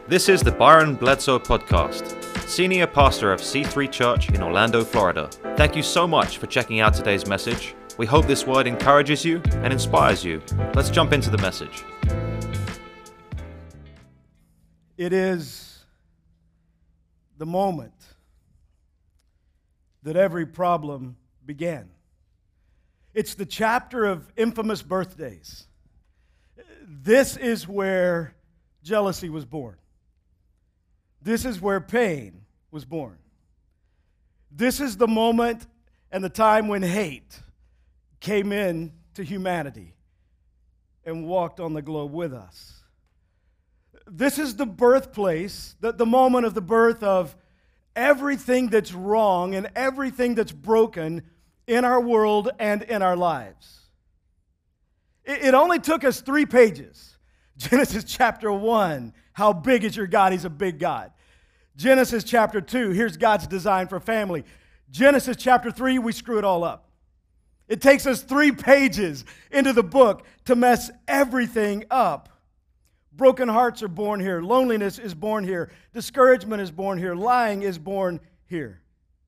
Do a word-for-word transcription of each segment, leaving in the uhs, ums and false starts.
This is the Byron Bledsoe Podcast, Senior Pastor of C three Church in Orlando, Florida. Thank you so much for checking out today's message. We hope this word encourages you and inspires you. Let's jump into the message. It is the moment that every problem began. It's the chapter of infamous birthdays. This is where jealousy was born. This is where pain was born. This is the moment and the time when hate came in to humanity and walked on the globe with us. This is the birthplace, the, the moment of the birth of everything that's wrong and everything that's broken in our world and in our lives. It, it only took us three pages. Genesis chapter one, how big is your God? He's a big God. Genesis chapter two, here's God's design for family. Genesis chapter three, we screw it all up. It takes us three pages into the book to mess everything up. Broken hearts are born here. Loneliness is born here. Discouragement is born here. Lying is born here.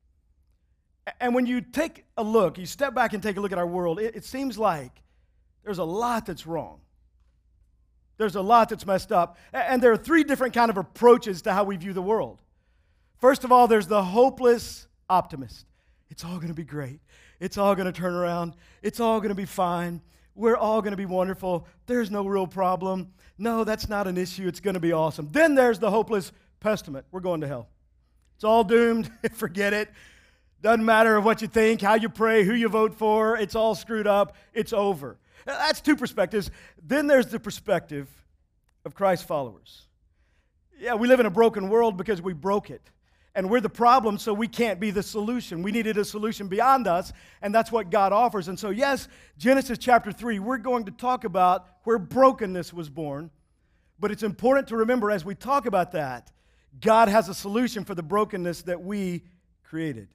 And when you take a look, you step back and take a look at our world, it, it seems like there's a lot that's wrong. There's a lot that's messed up. And there are three different kind of approaches to how we view the world. First of all, there's the hopeless optimist. It's all going to be great. It's all going to turn around. It's all going to be fine. We're all going to be wonderful. There's no real problem. No, that's not an issue. It's going to be awesome. Then there's the hopeless pessimist. We're going to hell. It's all doomed. Forget it. Doesn't matter what you think, how you pray, who you vote for. It's all screwed up. It's over. That's two perspectives. Then there's the perspective of Christ followers. Yeah, we live in a broken world because we broke it. And we're the problem, so we can't be the solution. We needed a solution beyond us, and that's what God offers. And so, yes, Genesis chapter three, we're going to talk about where brokenness was born. But it's important to remember as we talk about that, God has a solution for the brokenness that we created.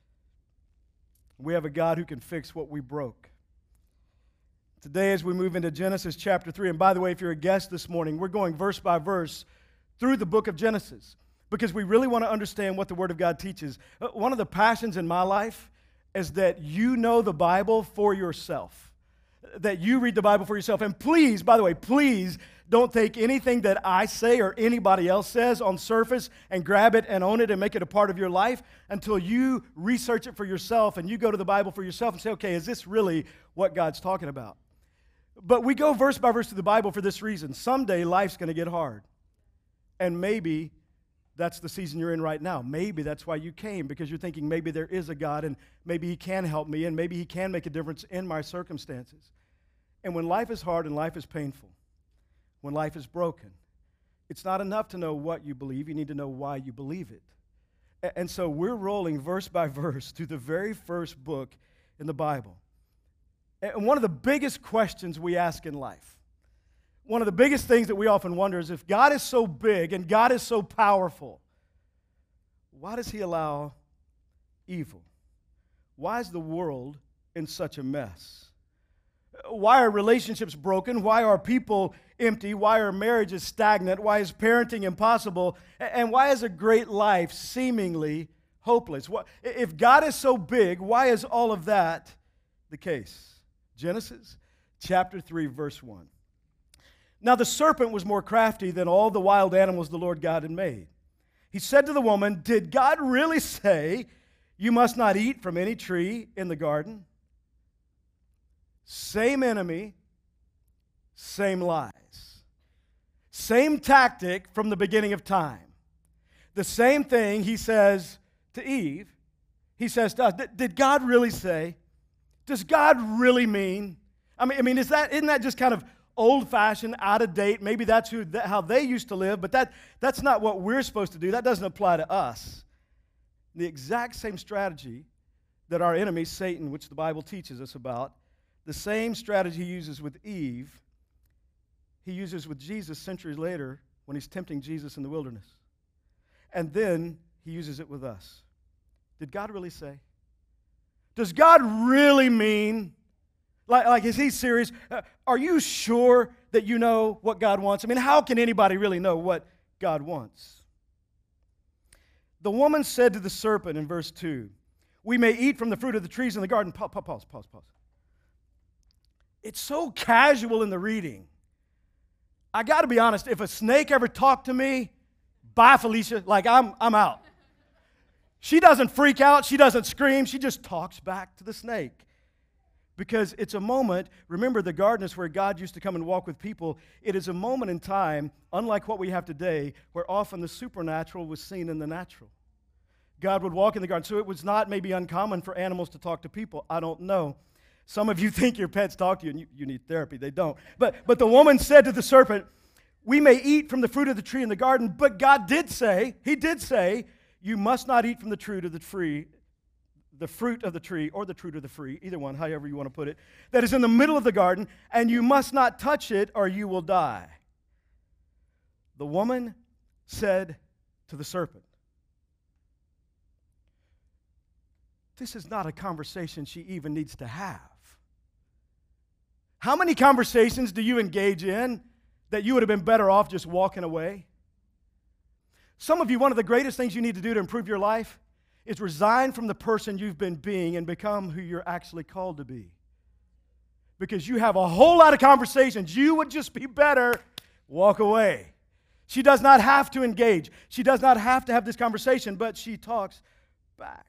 We have a God who can fix what we broke. Today, as we move into Genesis chapter three, and by the way, if you're a guest this morning, we're going verse by verse through the book of Genesis because we really want to understand what the Word of God teaches. One of the passions in my life is that you know the Bible for yourself, that you read the Bible for yourself. And please, by the way, please don't take anything that I say or anybody else says on surface and grab it and own it and make it a part of your life until you research it for yourself and you go to the Bible for yourself and say, okay, is this really what God's talking about? But we go verse by verse through the Bible for this reason. Someday life's going to get hard. And maybe that's the season you're in right now. Maybe that's why you came, because you're thinking maybe there is a God and maybe He can help me and maybe He can make a difference in my circumstances. And when life is hard and life is painful, when life is broken, it's not enough to know what you believe. You need to know why you believe it. And so we're rolling verse by verse through the very first book in the Bible. And one of the biggest questions we ask in life, one of the biggest things that we often wonder is if God is so big and God is so powerful, why does He allow evil? Why is the world in such a mess? Why are relationships broken? Why are people empty? Why are marriages stagnant? Why is parenting impossible? And why is a great life seemingly hopeless? If God is so big, why is all of that the case? Genesis chapter three, verse one. Now the serpent was more crafty than all the wild animals the Lord God had made. He said to the woman, "Did God really say you must not eat from any tree in the garden?" Same enemy, same lies. Same tactic from the beginning of time. The same thing He says to Eve, He says to us. Did God really say? Does God really mean? I mean, I mean, is that, isn't that just kind of old-fashioned, out of date? Maybe that's who, how they used to live, but that, that's not what we're supposed to do. That doesn't apply to us. The exact same strategy that our enemy, Satan, which the Bible teaches us about, the same strategy he uses with Eve, he uses with Jesus centuries later when he's tempting Jesus in the wilderness. And then he uses it with us. Did God really say? Does God really mean? Like, like is He serious? Uh, are you sure that you know what God wants? I mean, how can anybody really know what God wants. The woman said to the serpent in verse two, we may eat from the fruit of the trees in the garden. Pause, pause, pause, pause. It's so casual in the reading. I got to be honest, if a snake ever talked to me, bye, Felicia, like I'm, I'm out. She doesn't freak out. She doesn't scream. She just talks back to the snake. Because it's a moment, remember the garden is where God used to come and walk with people. It is a moment in time, unlike what we have today, where often the supernatural was seen in the natural. God would walk in the garden. So it was not maybe uncommon for animals to talk to people. I don't know. Some of you think your pets talk to you and you, you need therapy. They don't. But, but the woman said to the serpent, we may eat from the fruit of the tree in the garden, but God did say, he did say, you must not eat from the fruit of the tree, the fruit of the tree, or the fruit of the tree, either one, however you want to put it, that is in the middle of the garden, and you must not touch it or you will die. The woman said to the serpent, this is not a conversation she even needs to have. How many conversations do you engage in that you would have been better off just walking away? Some of you, one of the greatest things you need to do to improve your life is resign from the person you've been being and become who you're actually called to be. Because you have a whole lot of conversations. You would just be better, walk away. She does not have to engage. She does not have to have this conversation, but she talks back.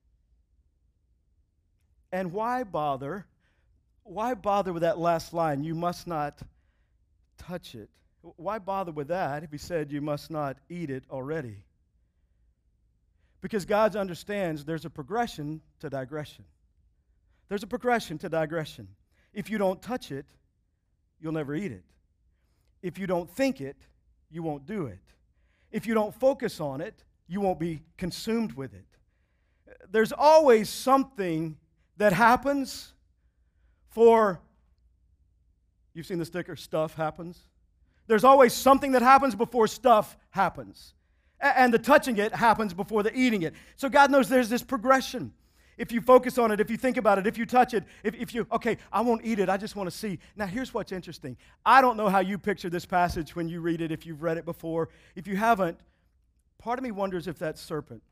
And why bother? Why bother with that last line, you must not touch it? Why bother with that if he said you must not eat it already? Because God understands there's a progression to digression. There's a progression to digression. If you don't touch it, you'll never eat it. If you don't think it, you won't do it. If you don't focus on it, you won't be consumed with it. There's always something that happens for, you've seen the sticker, stuff happens. There's always something that happens before stuff happens. And the touching it happens before the eating it. So God knows there's this progression. If you focus on it, if you think about it, if you touch it, if, if you, okay, I won't eat it, I just want to see. Now here's what's interesting. I don't know how you picture this passage when you read it, if you've read it before. If you haven't, part of me wonders if that serpent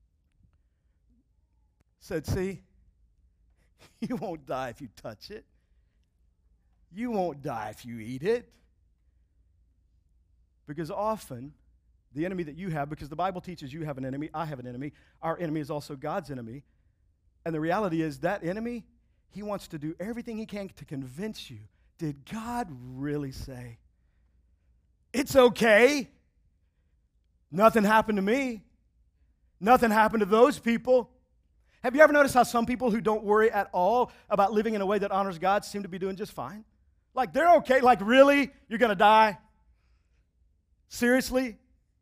said, see, you won't die if you touch it. You won't die if you eat it. Because often, the enemy that you have, because the Bible teaches you have an enemy, I have an enemy, our enemy is also God's enemy. And the reality is that enemy, he wants to do everything he can to convince you, did God really say? It's okay. Nothing happened to me. Nothing happened to those people. Have you ever noticed how some people who don't worry at all about living in a way that honors God seem to be doing just fine? Like they're okay. Like really? You're going to die? Seriously?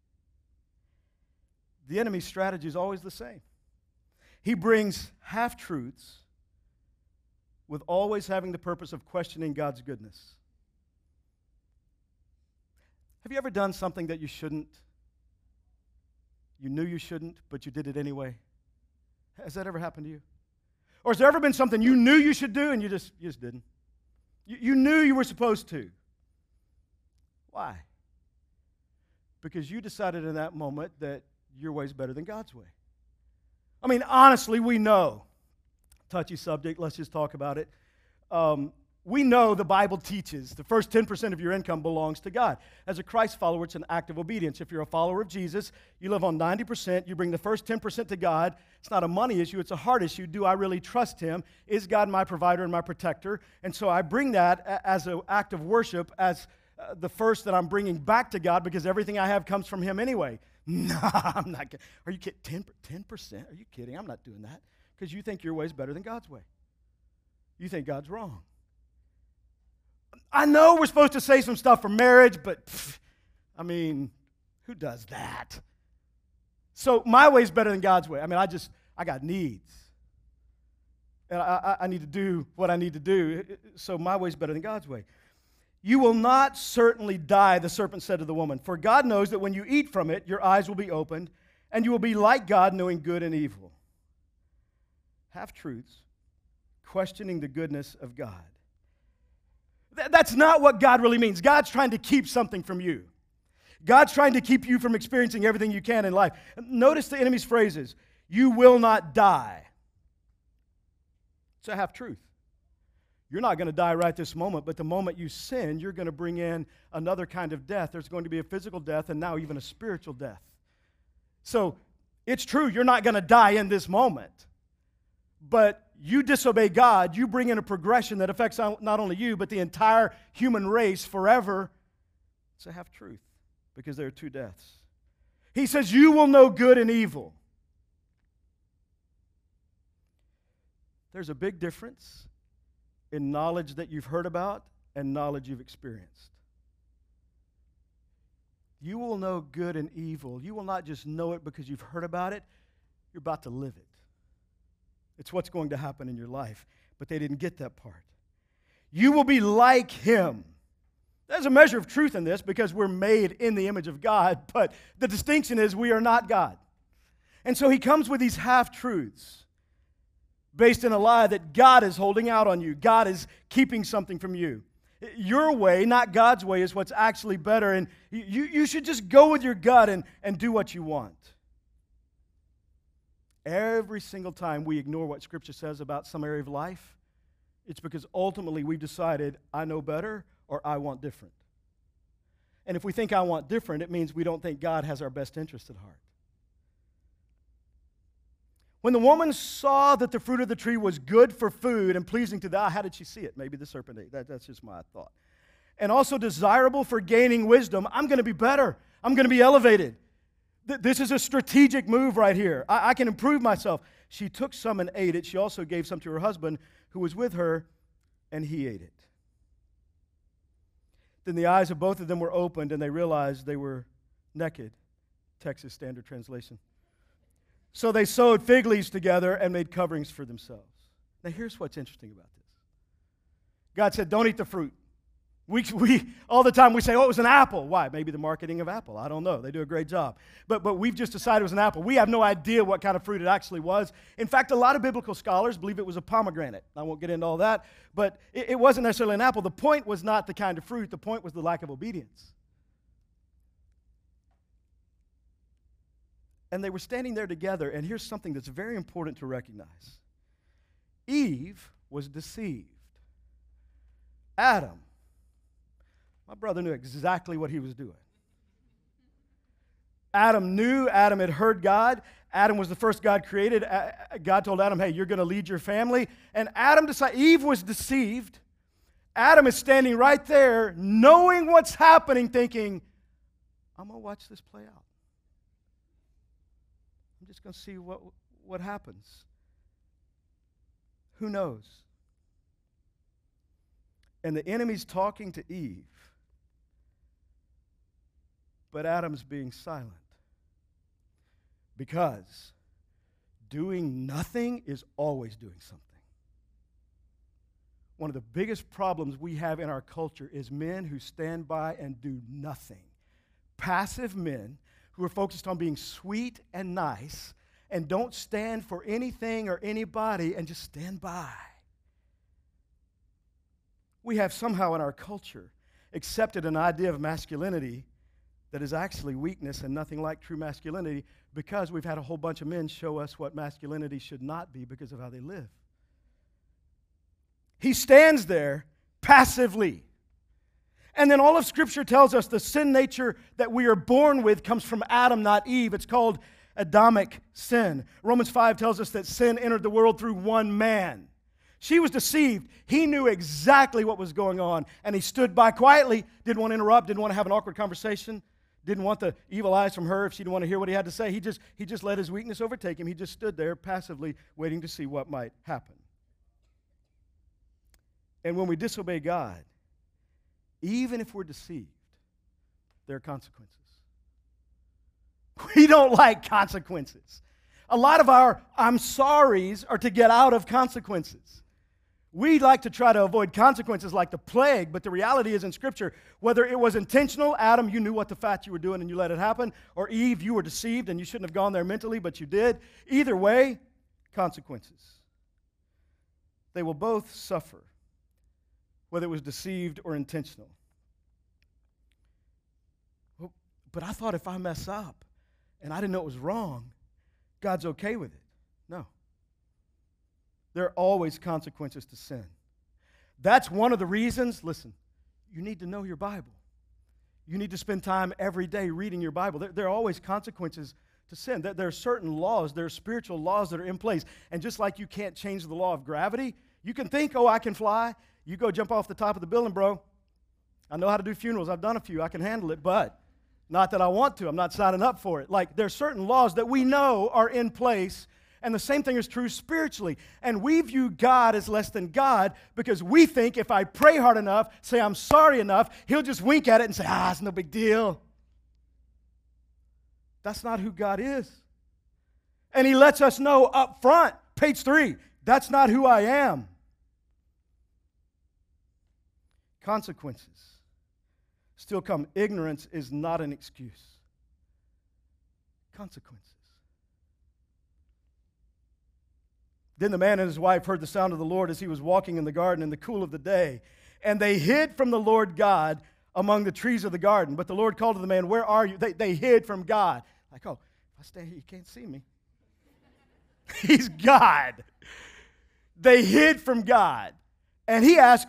The enemy's strategy is always the same. He brings half-truths with always having the purpose of questioning God's goodness. Have you ever done something that you shouldn't? You knew you shouldn't, but you did it anyway? Has that ever happened to you? Or has there ever been something you knew you should do and you just, you just didn't? You, you knew you were supposed to. Why? Because you decided in that moment that your way is better than God's way. I mean, honestly, we know. Touchy subject, let's just talk about it. Um, we know the Bible teaches the first ten percent of your income belongs to God. As a Christ follower, it's an act of obedience. If you're a follower of Jesus, you live on ninety percent, you bring the first ten percent to God. It's not a money issue, it's a heart issue. Do I really trust Him? Is God my provider and my protector? And so I bring that as an act of worship, as uh, the first that I'm bringing back to God, because everything I have comes from Him anyway. No, I'm not kidding. Are you kidding? ten percent? Are you kidding? I'm not doing that. Because you think your way is better than God's way. You think God's wrong. I know we're supposed to say some stuff for marriage, but, pff, I mean, who does that? So my way is better than God's way. I mean, I just, I got needs. And I, I, I need to do what I need to do. So my way is better than God's way. You will not certainly die, the serpent said to the woman, for God knows that when you eat from it, your eyes will be opened, and you will be like God, knowing good and evil. Half-truths, questioning the goodness of God. Th- that's not what God really means. God's trying to keep something from you. God's trying to keep you from experiencing everything you can in life. Notice the enemy's phrases. You will not die. It's a half-truth. You're not going to die right this moment, but the moment you sin, you're going to bring in another kind of death. There's going to be a physical death and now even a spiritual death. So it's true, you're not going to die in this moment. But you disobey God, you bring in a progression that affects not only you, but the entire human race forever. It's a half-truth because there are two deaths. He says, you will know good and evil. There's a big difference in knowledge that you've heard about and knowledge you've experienced. You will know good and evil. You will not just know it because you've heard about it. You're about to live it. It's what's going to happen in your life. But they didn't get that part. You will be like Him. There's a measure of truth in this because we're made in the image of God, but the distinction is we are not God. And so He comes with these half-truths based in a lie that God is holding out on you. God is keeping something from you. Your way, not God's way, is what's actually better, and you, you should just go with your gut and, and do what you want. Every single time we ignore what Scripture says about some area of life, it's because ultimately we've decided, I know better or I want different. And if we think I want different, it means we don't think God has our best interest at heart. When the woman saw that the fruit of the tree was good for food and pleasing to the eye, how did she see it? Maybe the serpent ate. That, that's just my thought. And also desirable for gaining wisdom. I'm going to be better. I'm going to be elevated. Th- this is a strategic move right here. I-, I can improve myself. She took some and ate it. She also gave some to her husband who was with her, and he ate it. Then the eyes of both of them were opened, and they realized they were naked. Texas Standard Translation. So they sewed fig leaves together and made coverings for themselves. Now here's what's interesting about this. God said, don't eat the fruit. We, we all the time we say, oh, it was an apple. Why? Maybe the marketing of Apple. I don't know. They do a great job. But, but we've just decided it was an apple. We have no idea what kind of fruit it actually was. In fact, a lot of biblical scholars believe it was a pomegranate. I won't get into all that. But it, it wasn't necessarily an apple. The point was not the kind of fruit. The point was the lack of obedience. And they were standing there together, and here's something that's very important to recognize. Eve was deceived. Adam, my brother knew exactly what he was doing. Adam knew, Adam had heard God. Adam was the first God created. God told Adam, hey, you're going to lead your family. And Adam decided, Eve was deceived. Adam is standing right there, knowing what's happening, thinking, I'm going to watch this play out. I'm just going to see what, what happens. Who knows? And the enemy's talking to Eve, but Adam's being silent. Because doing nothing is always doing something. One of the biggest problems we have in our culture is men who stand by and do nothing. Passive men who are focused on being sweet and nice and don't stand for anything or anybody and just stand by. We have somehow in our culture accepted an idea of masculinity that is actually weakness and nothing like true masculinity because we've had a whole bunch of men show us what masculinity should not be because of how they live. He stands there passively. And then all of Scripture tells us the sin nature that we are born with comes from Adam, not Eve. It's called Adamic sin. Romans five tells us that sin entered the world through one man. She was deceived. He knew exactly what was going on, and he stood by quietly, didn't want to interrupt, didn't want to have an awkward conversation, didn't want the evil eyes from her if she didn't want to hear what he had to say. He just, he just let his weakness overtake him. He just stood there passively waiting to see what might happen. And when we disobey God, even if we're deceived, there are consequences. We don't like consequences. A lot of our I'm sorries are to get out of consequences. We like to try to avoid consequences like the plague, but the reality is in Scripture, whether it was intentional, Adam, you knew what the fat you were doing and you let it happen, or Eve, you were deceived and you shouldn't have gone there mentally, but you did. Either way, consequences. They will both suffer, whether it was deceived or intentional. but I thought if I mess up and I didn't know it was wrong, God's okay with it. No. There are always consequences to sin. That's one of the reasons, listen, you need to know your Bible. You need to spend time every day reading your Bible. There, there are always consequences to sin. There, there are certain laws, there are spiritual laws that are in place. And just like you can't change the law of gravity, you can think, oh, I can fly. You go jump off the top of the building, bro. I know how to do funerals. I've done a few. I can handle it, but not that I want to. I'm not signing up for it. Like, there are certain laws that we know are in place, and the same thing is true spiritually. And we view God as less than God because we think if I pray hard enough, say I'm sorry enough, He'll just wink at it and say, ah, it's no big deal. That's not who God is. And He lets us know up front, page three, that's not who I am. Consequences still come. Ignorance is not an excuse. Consequences. Then the man and his wife heard the sound of the Lord as he was walking in the garden in the cool of the day, and they hid from the Lord God among the trees of the garden. But the Lord called to the man, where are you? They, they hid from God. Like, oh, if I stay here, you can't see me. He's God. They hid from God. And He asked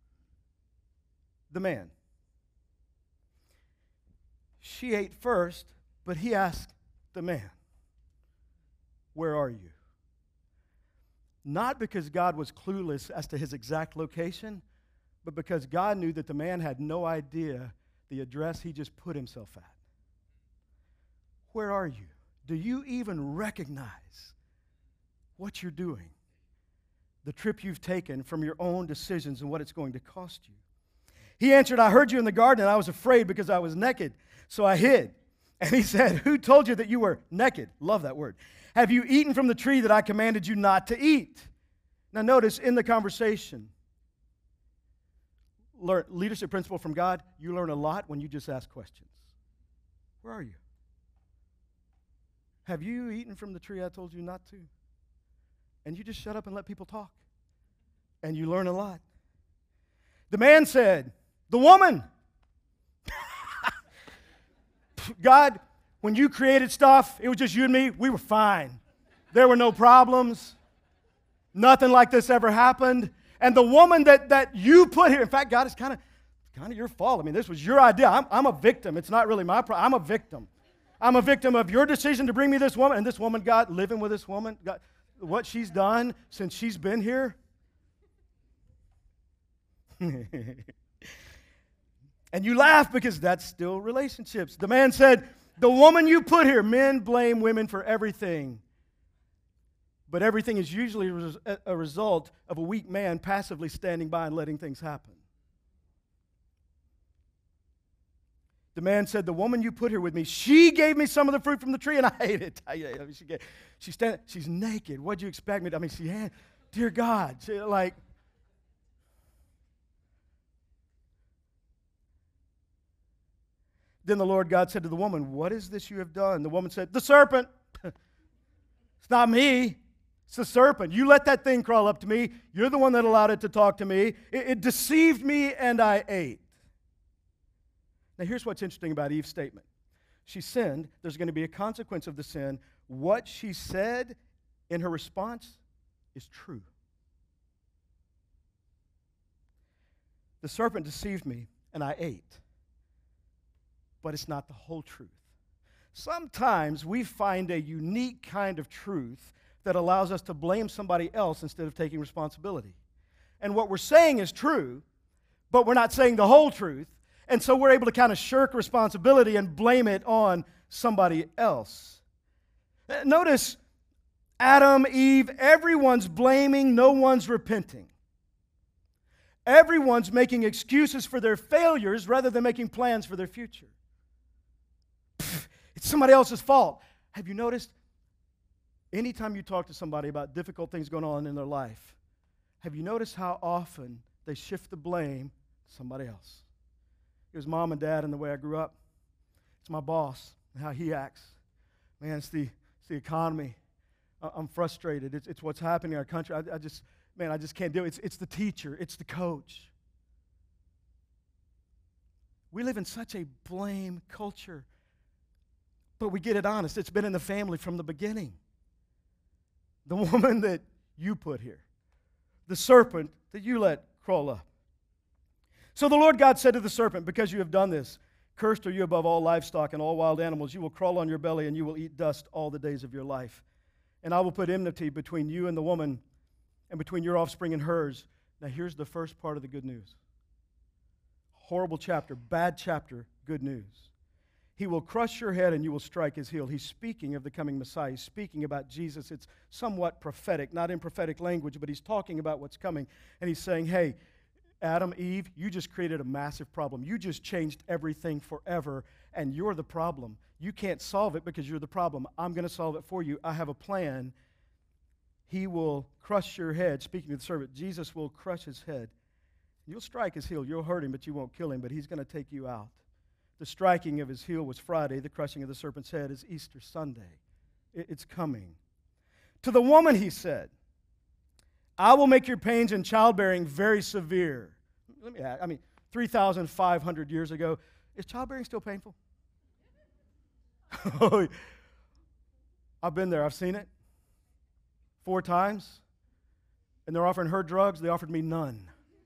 the man. She ate first, but He asked the man, where are you? Not because God was clueless as to his exact location, but because God knew that the man had no idea the address he just put himself at. Where are you? Do you even recognize what you're doing? The trip you've taken from your own decisions and what it's going to cost you. He answered, I heard you in the garden, and I was afraid because I was naked, so I hid. And he said, who told you that you were naked? Love that word. Have you eaten from the tree that I commanded you not to eat? Now notice in the conversation, learn, leadership principle from God, you learn a lot when you just ask questions. Where are you? Have you eaten from the tree I told you not to? And you just shut up and let people talk. And you learn a lot. The man said, the woman. God, when you created stuff, it was just you and me, we were fine. There were no problems. Nothing like this ever happened. And the woman that, that you put here, in fact, God, it's kind of kind of your fault. I mean, this was your idea. I'm, I'm a victim. It's not really my problem. I'm a victim. I'm a victim of your decision to bring me this woman. And this woman, God, living with this woman, God, what she's done since she's been here. And you laugh because that's still relationships. The man said, the woman you put here, men blame women for everything. But everything is usually a result of a weak man passively standing by and letting things happen. The man said, the woman you put here with me, she gave me some of the fruit from the tree and I ate it. I, I mean, she gave, she stand, she's naked. What'd you expect me to? I mean, she had, dear God, she, like, then the Lord God said to the woman, what is this you have done? The woman said, the serpent. It's not me. It's the serpent. You let that thing crawl up to me. You're the one that allowed it to talk to me. It, it deceived me and I ate. Now here's what's interesting about Eve's statement. She sinned. There's going to be a consequence of the sin. What she said in her response is true. The serpent deceived me and I ate. But it's not the whole truth. Sometimes we find a unique kind of truth that allows us to blame somebody else instead of taking responsibility. And what we're saying is true, but we're not saying the whole truth, and so we're able to kind of shirk responsibility and blame it on somebody else. Notice Adam, Eve, everyone's blaming, no one's repenting. Everyone's making excuses for their failures rather than making plans for their future. It's somebody else's fault. Have you noticed? Anytime you talk to somebody about difficult things going on in their life, have you noticed how often they shift the blame to somebody else? It was mom and dad and the way I grew up. It's my boss and how he acts. Man, it's the, it's the economy. I'm frustrated. It's, it's what's happening in our country. I, I just, man, I just can't do it. It's, it's the teacher. It's the coach. We live in such a blame culture. But we get it honest. It's been in the family from the beginning. The woman that you put here. The serpent that you let crawl up. So the Lord God said to the serpent, because you have done this, cursed are you above all livestock and all wild animals. You will crawl on your belly and you will eat dust all the days of your life. And I will put enmity between you and the woman and between your offspring and hers. Now here's the first part of the good news. Horrible chapter, bad chapter, good news. He will crush your head and you will strike his heel. He's speaking of the coming Messiah. He's speaking about Jesus. It's somewhat prophetic, not in prophetic language, but he's talking about what's coming. And he's saying, hey, Adam, Eve, you just created a massive problem. You just changed everything forever, and you're the problem. You can't solve it because you're the problem. I'm going to solve it for you. I have a plan. He will crush your head. Speaking to the servant, Jesus will crush his head. You'll strike his heel. You'll hurt him, but you won't kill him, but he's going to take you out. The striking of his heel was Friday. The crushing of the serpent's head is Easter Sunday. It's coming. To the woman, he said, I will make your pains in childbearing very severe. Let me ask, I mean, three thousand five hundred years ago, is childbearing still painful? I've been there. I've seen it four times. And they're offering her drugs. They offered me none.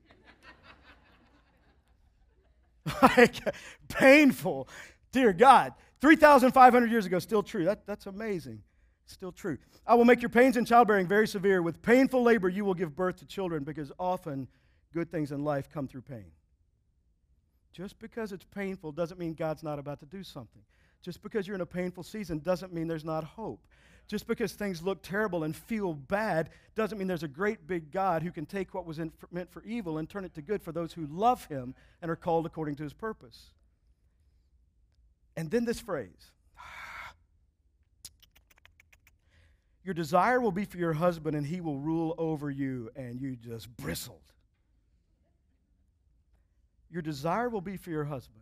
Like, painful. Dear God. three thousand five hundred years ago, still true. That, that's amazing. Still true. I will make your pains in childbearing very severe. With painful labor you will give birth to children, because often good things in life come through pain. Just because it's painful doesn't mean God's not about to do something. Just because you're in a painful season doesn't mean there's not hope. Just because things look terrible and feel bad doesn't mean there's a great big God who can take what was in, for, meant for evil and turn it to good for those who love him and are called according to his purpose. And then this phrase, your desire will be for your husband and he will rule over you, and you just bristled. Your desire will be for your husband.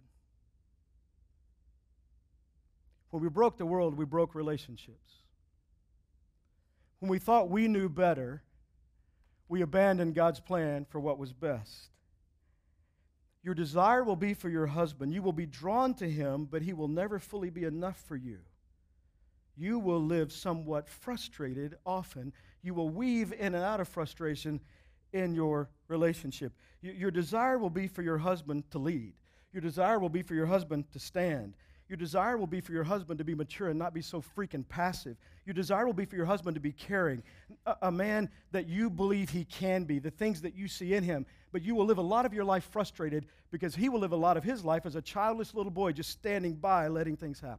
When we broke the world, we broke relationships. When we thought we knew better, we abandoned God's plan for what was best. Your desire will be for your husband. You will be drawn to him, but he will never fully be enough for you. You will live somewhat frustrated often. You will weave in and out of frustration in your relationship. Your desire will be for your husband to lead. Your desire will be for your husband to stand. Your desire will be for your husband to be mature and not be so freaking passive. Your desire will be for your husband to be caring, a, a man that you believe he can be, the things that you see in him. But you will live a lot of your life frustrated because he will live a lot of his life as a childless little boy just standing by letting things happen.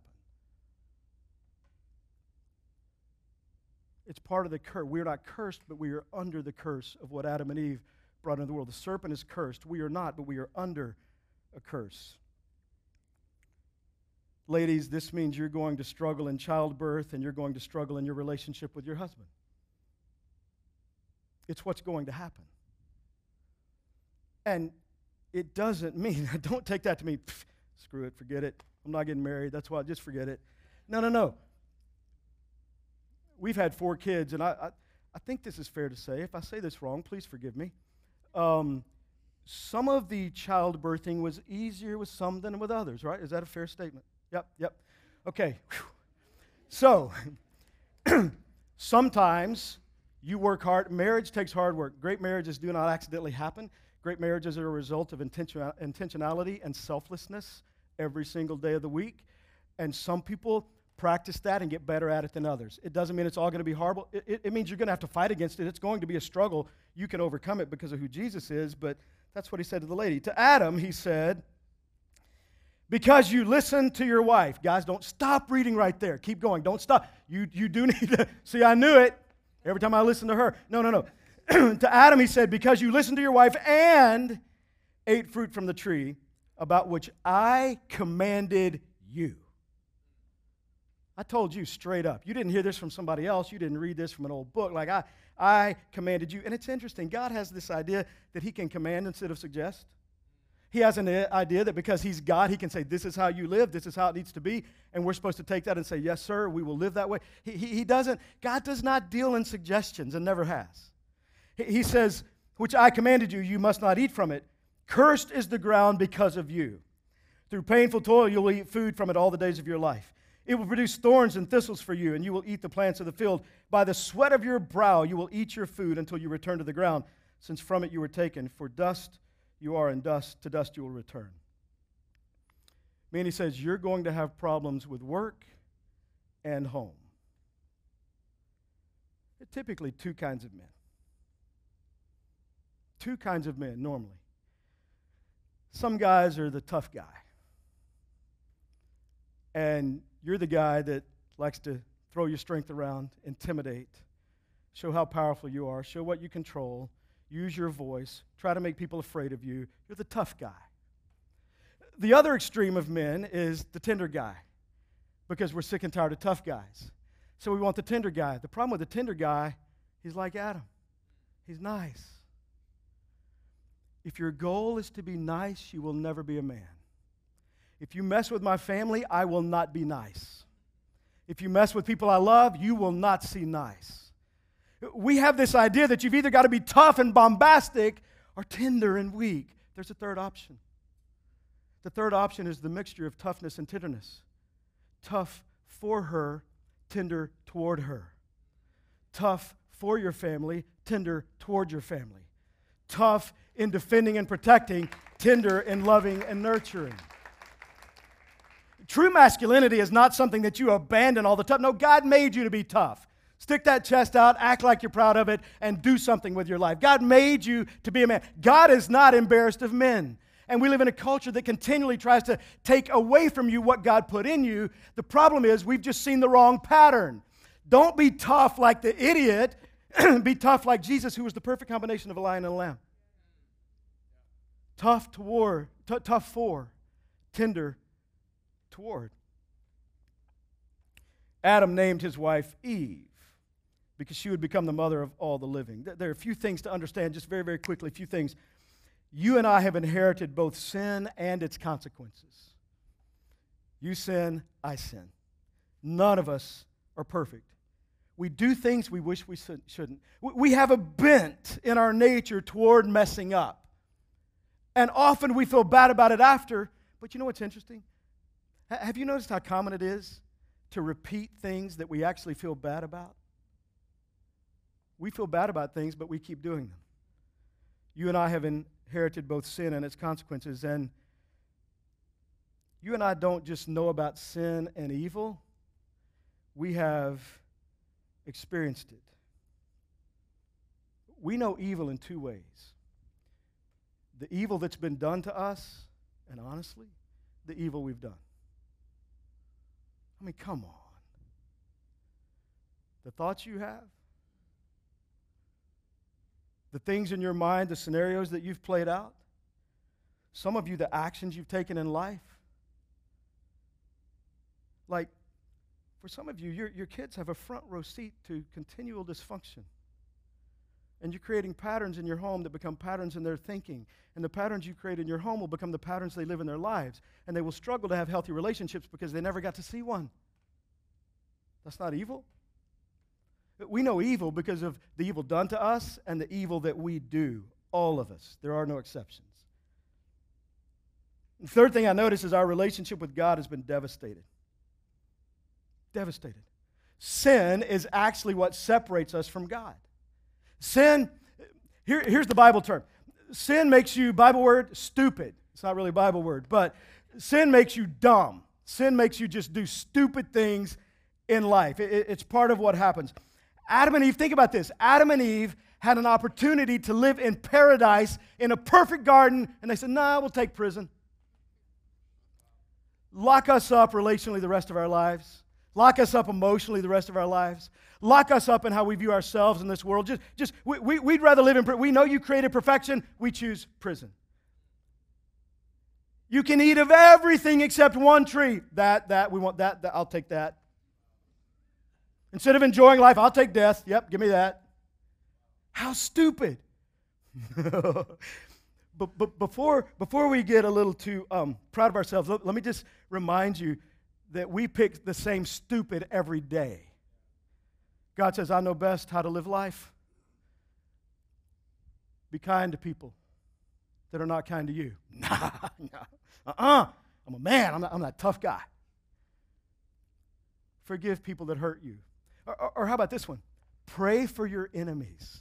It's part of the curse. We are not cursed, but we are under the curse of what Adam and Eve brought into the world. The serpent is cursed. We are not, but we are under a curse. Ladies, this means you're going to struggle in childbirth and you're going to struggle in your relationship with your husband. It's what's going to happen. And it doesn't mean, don't take that to mean, screw it, forget it. I'm not getting married. That's why, just forget it. No, no, no. We've had four kids, and I, I, I think this is fair to say. If I say this wrong, please forgive me. Um, some of the childbirthing was easier with some than with others, right? Is that a fair statement? Yep, yep. Okay. Whew. So, sometimes you work hard. Marriage takes hard work. Great marriages do not accidentally happen. Great marriages are a result of intention, intentionality and selflessness every single day of the week. And some people practice that and get better at it than others. It doesn't mean it's all going to be horrible. It, it, it means you're going to have to fight against it. It's going to be a struggle. You can overcome it because of who Jesus is, but that's what he said to the lady. To Adam, he said, because you listen to your wife. Guys, don't stop reading right there. Keep going. Don't stop. You, you do need to. See, I knew it every time I listened to her. No, no, no. To Adam, he said, because you listened to your wife and ate fruit from the tree about which I commanded you. I told you straight up. You didn't hear this from somebody else. You didn't read this from an old book. Like, I, I commanded you. And it's interesting. God has this idea that he can command instead of suggest. He has an idea that because he's God, he can say, this is how you live, this is how it needs to be, and we're supposed to take that and say, yes, sir, we will live that way. He, he, he doesn't, God does not deal in suggestions and never has. He, he says, which I commanded you, you must not eat from it. Cursed is the ground because of you. Through painful toil, you'll eat food from it all the days of your life. It will produce thorns and thistles for you, and you will eat the plants of the field. By the sweat of your brow you will eat your food until you return to the ground, since from it you were taken. For dust you are, and dust to dust you will return. I mean, he says, you're going to have problems with work and home. There are typically two kinds of men. Two kinds of men, normally. Some guys are the tough guy. And you're the guy that likes to throw your strength around, intimidate, show how powerful you are, show what you control, use your voice, try to make people afraid of you. You're the tough guy. The other extreme of men is the tender guy, because we're sick and tired of tough guys. So we want the tender guy. The problem with the tender guy, he's like Adam. He's nice. If your goal is to be nice, you will never be a man. If you mess with my family, I will not be nice. If you mess with people I love, you will not see nice. We have this idea that you've either got to be tough and bombastic or tender and weak. There's a third option. The third option is the mixture of toughness and tenderness. Tough for her, tender toward her. Tough for your family, tender toward your family. Tough in defending and protecting, tender in loving and nurturing. True masculinity is not something that you abandon all the time. No, God made you to be tough. Stick that chest out, act like you're proud of it, and do something with your life. God made you to be a man. God is not embarrassed of men. And we live in a culture that continually tries to take away from you what God put in you. The problem is we've just seen the wrong pattern. Don't be tough like the idiot. Be tough like Jesus, who was the perfect combination of a lion and a lamb. Tough toward, t- tough for, tender toward. Adam named his wife Eve because she would become the mother of all the living. There are a few things to understand, just very, very quickly, a few things. You and I have inherited both sin and its consequences. You sin, I sin. None of us are perfect. We do things we wish we shouldn't. We have a bent in our nature toward messing up. And often we feel bad about it after. But you know what's interesting? Have you noticed how common it is to repeat things that we actually feel bad about? We feel bad about things, but we keep doing them. You and I have inherited both sin and its consequences, and you and I don't just know about sin and evil, we have experienced it. We know evil in two ways. The evil that's been done to us, and honestly, the evil we've done. I mean, come on. The thoughts you have, the things in your mind, the scenarios that you've played out, some of you, the actions you've taken in life. Like, for some of you, your, your kids have a front row seat to continual dysfunction. And you're creating patterns in your home that become patterns in their thinking. And the patterns you create in your home will become the patterns they live in their lives. And they will struggle to have healthy relationships because they never got to see one. That's not evil. We know evil because of the evil done to us and the evil that we do. All of us. There are no exceptions. The third thing I notice is our relationship with God has been devastated. Devastated. Sin is actually what separates us from God. Sin, here, here's the Bible term. Sin makes you, Bible word, stupid. It's not really a Bible word, but sin makes you dumb. Sin makes you just do stupid things in life. It, it's part of what happens. Adam and Eve, think about this. Adam and Eve had an opportunity to live in paradise in a perfect garden, and they said, nah, we'll take prison. Lock us up relationally the rest of our lives. Lock us up emotionally the rest of our lives. Lock us up in how we view ourselves in this world. Just, just we, we, we'd rather live in prison. We know you created perfection. We choose prison. You can eat of everything except one tree. That, that, we want that, that. I'll take that. Instead of enjoying life, I'll take death. Yep, give me that. How stupid. but, but before, before we get a little too um, proud of ourselves, let, let me just remind you that we pick the same stupid every day. God says, I know best how to live life. Be kind to people that are not kind to you. Nah, nah. Uh-uh. I'm a man. I'm not, I'm not a tough guy. Forgive people that hurt you. Or, or, or how about this one? Pray for your enemies.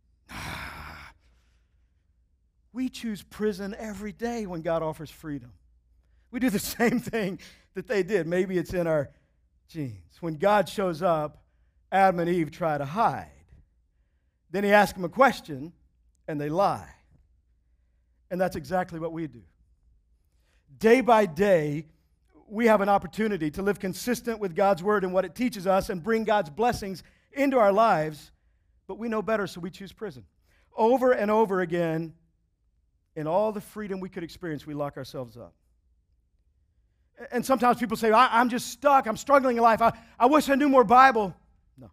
We choose prison every day when God offers freedom. We do the same thing that they did. Maybe it's in our genes. When God shows up, Adam and Eve try to hide. Then he asks them a question, and they lie. And that's exactly what we do. Day by day, we have an opportunity to live consistent with God's word and what it teaches us and bring God's blessings into our lives, but we know better, so we choose prison. Over and over again, in all the freedom we could experience, we lock ourselves up. And sometimes people say, I, I'm just stuck, I'm struggling in life, I, I wish I knew more Bible. No.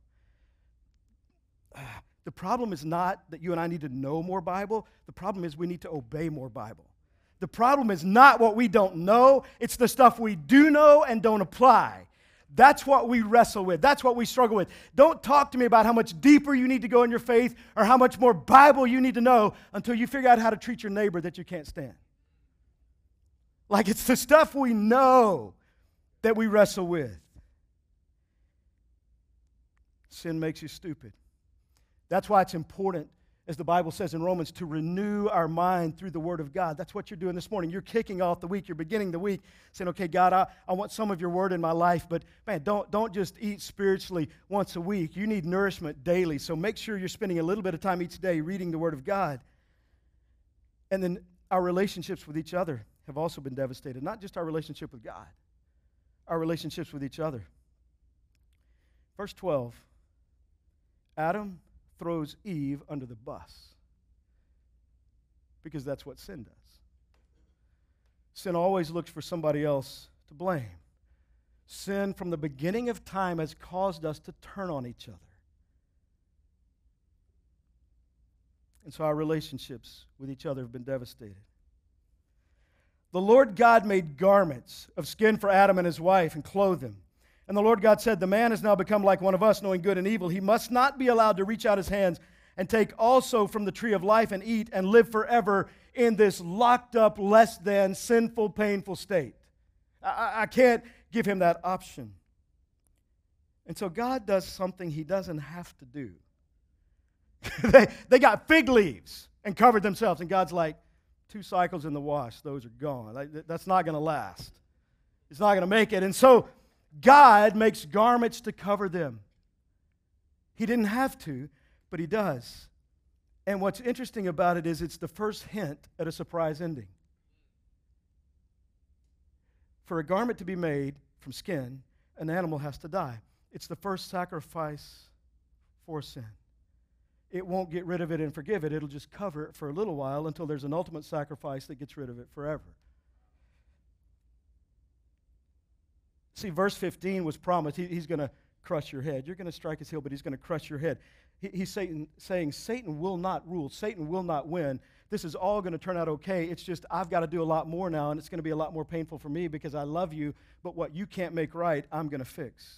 The problem is not that you and I need to know more Bible. The problem is we need to obey more Bible. The problem is not what we don't know. It's the stuff we do know and don't apply. That's what we wrestle with. That's what we struggle with. Don't talk to me about how much deeper you need to go in your faith or how much more Bible you need to know until you figure out how to treat your neighbor that you can't stand. Like it's the stuff we know that we wrestle with. Sin makes you stupid. That's why it's important, as the Bible says in Romans, to renew our mind through the Word of God. That's what you're doing this morning. You're kicking off the week. You're beginning the week saying, okay, God, I, I want some of your Word in my life, but man, don't, don't just eat spiritually once a week. You need nourishment daily. So make sure you're spending a little bit of time each day reading the Word of God. And then our relationships with each other have also been devastated. Not just our relationship with God, our relationships with each other. Verse twelve, Adam throws Eve under the bus because that's what sin does. Sin always looks for somebody else to blame. Sin from the beginning of time has caused us to turn on each other. And so our relationships with each other have been devastated. The Lord God made garments of skin for Adam and his wife and clothed them. And the Lord God said, the man has now become like one of us, knowing good and evil. He must not be allowed to reach out his hands and take also from the tree of life and eat and live forever in this locked up, less than, sinful, painful state. I, I can't give him that option. And so God does something he doesn't have to do. they, they got fig leaves and covered themselves. And God's like, two cycles in the wash, those are gone. Like, that's not going to last. It's not going to make it. And so God makes garments to cover them. He didn't have to, but he does. And what's interesting about it is it's the first hint at a surprise ending. For a garment to be made from skin, an animal has to die. It's the first sacrifice for sin. It won't get rid of it and forgive it. It'll just cover it for a little while until there's an ultimate sacrifice that gets rid of it forever. See, verse fifteen was promised. He, he's going to crush your head. You're going to strike his heel, but he's going to crush your head. He, he's Satan, saying Satan will not rule. Satan will not win. This is all going to turn out okay. It's just I've got to do a lot more now, and it's going to be a lot more painful for me because I love you, but what you can't make right, I'm going to fix.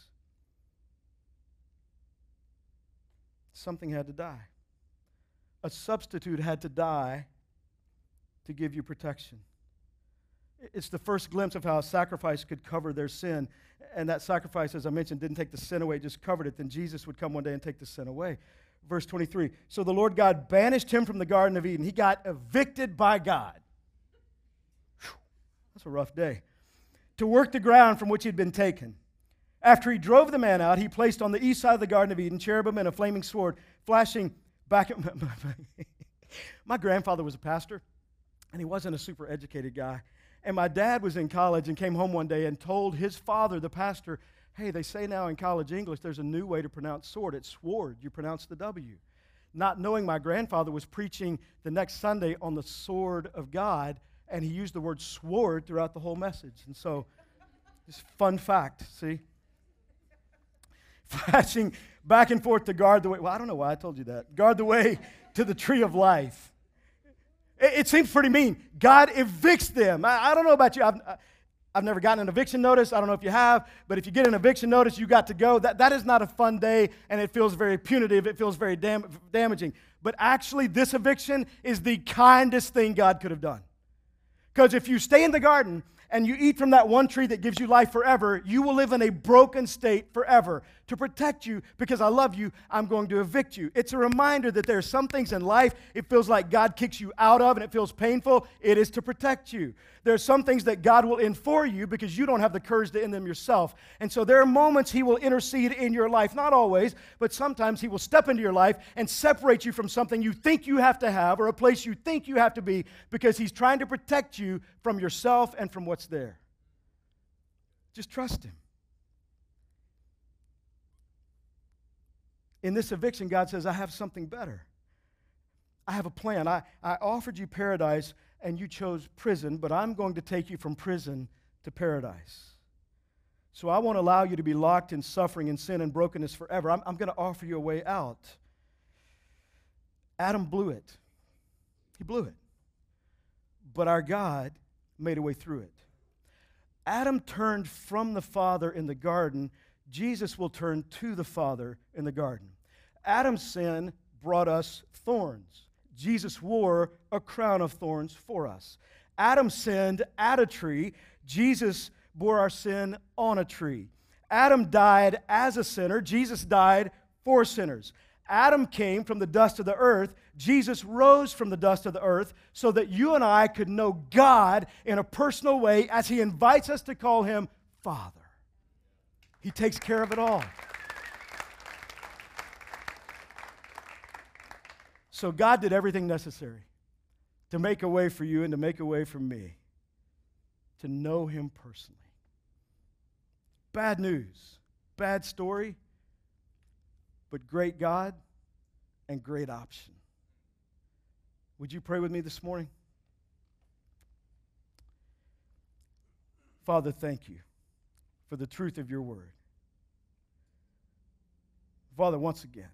Something had to die. A substitute had to die to give you protection. It's the first glimpse of how a sacrifice could cover their sin. And that sacrifice, as I mentioned, didn't take the sin away, just covered it. Then Jesus would come one day and take the sin away. Verse twenty-three, so the Lord God banished him from the Garden of Eden. He got evicted by God. Whew, that's a rough day. To work the ground from which he'd been taken. After he drove the man out, he placed on the east side of the Garden of Eden cherubim and a flaming sword, flashing back at... My grandfather was a pastor, and he wasn't a super educated guy. And my dad was in college and came home one day and told his father, the pastor, hey, they say now in college English there's a new way to pronounce sword. It's sword. You pronounce the W. Not knowing my grandfather was preaching the next Sunday on the sword of God, and he used the word sword throughout the whole message. And so, just fun fact, see? Flashing back and forth to guard the way. Well, I don't know why I told you that. Guard the way to the tree of life. It, it seems pretty mean. God evicts them. I, I don't know about you. I've, I've never gotten an eviction notice. I don't know if you have. But if you get an eviction notice, you got to go. That, that is not a fun day, and it feels very punitive. It feels very dam- damaging. But actually, this eviction is the kindest thing God could have done. Because if you stay in the garden and you eat from that one tree that gives you life forever, you will live in a broken state forever. To protect you, because I love you, I'm going to evict you. It's a reminder that there are some things in life it feels like God kicks you out of and it feels painful. It is to protect you. There are some things that God will end for you because you don't have the courage to end them yourself. And so there are moments He will intercede in your life, not always, but sometimes He will step into your life and separate you from something you think you have to have or a place you think you have to be because He's trying to protect you from yourself and from what's there. Just trust Him. In this eviction, God says, I have something better. I have a plan. I, I offered you paradise, and you chose prison, but I'm going to take you from prison to paradise. So I won't allow you to be locked in suffering and sin and brokenness forever. I'm, I'm going to offer you a way out. Adam blew it. He blew it. But our God made a way through it. Adam turned from the Father in the garden. Jesus will turn to the Father in the garden. Adam's sin brought us thorns. Jesus wore a crown of thorns for us. Adam sinned at a tree. Jesus bore our sin on a tree. Adam died as a sinner. Jesus died for sinners. Adam came from the dust of the earth. Jesus rose from the dust of the earth so that you and I could know God in a personal way as He invites us to call Him Father. He takes care of it all. So God did everything necessary to make a way for you and to make a way for me to know Him personally. Bad news, bad story, but great God and great option. Would you pray with me this morning? Father, thank you for the truth of your word. Father, once again,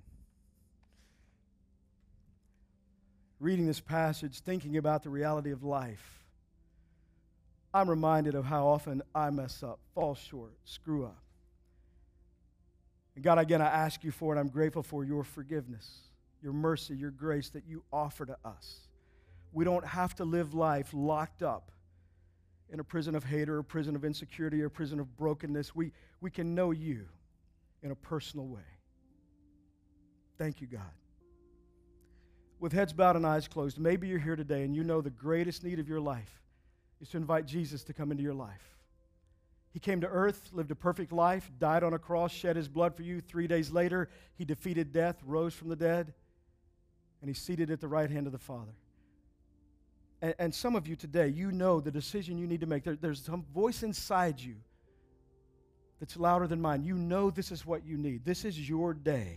reading this passage, thinking about the reality of life, I'm reminded of how often I mess up, fall short, screw up. And God, again, I ask you for it. I'm grateful for your forgiveness, your mercy, your grace that you offer to us. We don't have to live life locked up in a prison of hate or a prison of insecurity or a prison of brokenness. We, we can know you in a personal way. Thank you, God. With heads bowed and eyes closed, maybe you're here today and you know the greatest need of your life is to invite Jesus to come into your life. He came to earth, lived a perfect life, died on a cross, shed His blood for you. Three days later, He defeated death, rose from the dead, and He's seated at the right hand of the Father. And, and some of you today, you know the decision you need to make. There, there's some voice inside you that's louder than mine. You know this is what you need. This is your day.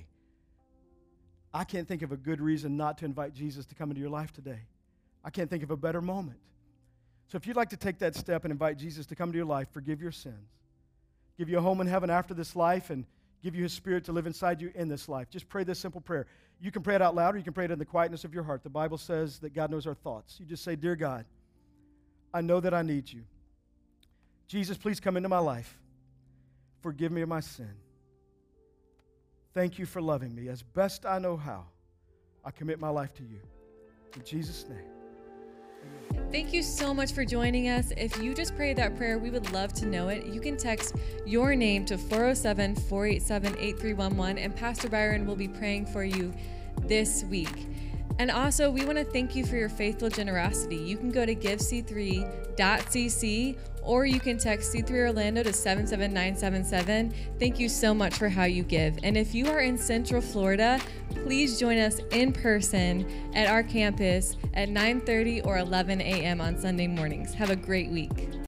I can't think of a good reason not to invite Jesus to come into your life today. I can't think of a better moment. So if you'd like to take that step and invite Jesus to come into your life, forgive your sins, give you a home in heaven after this life, and give you His Spirit to live inside you in this life, just pray this simple prayer. You can pray it out loud, or you can pray it in the quietness of your heart. The Bible says that God knows our thoughts. You just say, Dear God, I know that I need you. Jesus, please come into my life. Forgive me of my sin. Thank you for loving me. As best I know how, I commit my life to you. In Jesus' name. Thank you so much for joining us. If you just prayed that prayer, we would love to know it. You can text your name to four oh seven, four eight seven, eight three one one, and Pastor Byron will be praying for you this week. And also, we want to thank you for your faithful generosity. You can go to give c three dot c c, or you can text C three Orlando to seven seven nine seven seven. Thank you so much for how you give. And if you are in Central Florida, please join us in person at our campus at nine thirty or eleven a.m. on Sunday mornings. Have a great week.